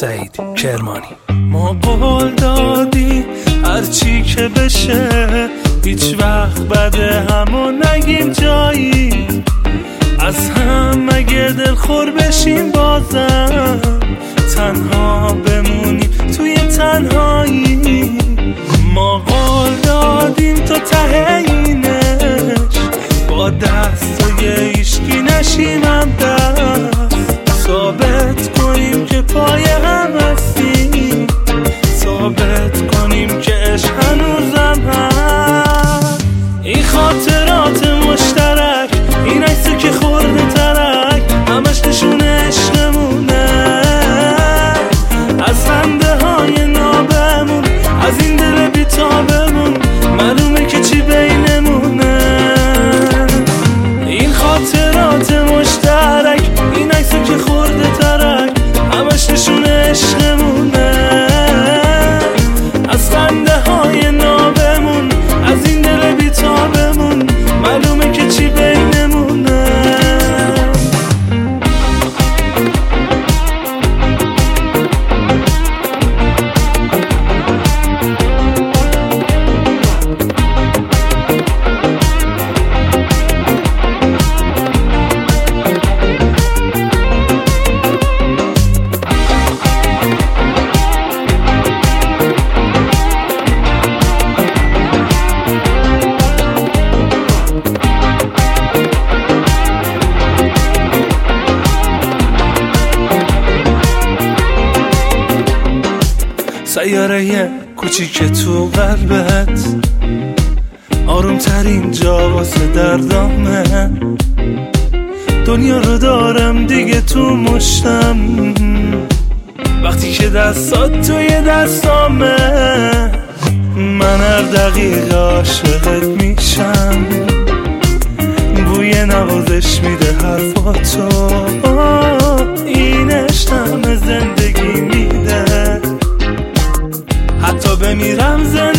سعید کرمانی. ما قول دادیم هرچی که بشه هیچ وقت بده همو نگیم جایی، از هم اگه دلخور بشیم بازم تنها بمونیم توی تنهایی. ما قول دادیم تا ته اینش با دستای هیچکی نشیم هم دست، ثابت کنیم که پای هم هستیم، ثابت کنیم که عشق هنوزم هست. این خاطرات مشترک، این عکسی که خورده ترک، همش نشون عشقمونه، از خنده های نابمون، از این دل بیتابمون معلومه که چی بینمونه. این خاطرات مشترک، این عکسی که خورده ترک، همش نشون عشقمونه، از خنده های نابمون، از این دل بیتابمون معلومه که چی بینمونه. سیاره کوچیک تو قلبت، آروم ترین جا واسه دردامه، دنیا رو دارم دیگه تو مشتم، وقتی که دستات توی دستامه، من هر دقیقه عاشقت میشم، بوی نوازش میده حرفاتو، این عشقم زندگی میده، حتی بمیرم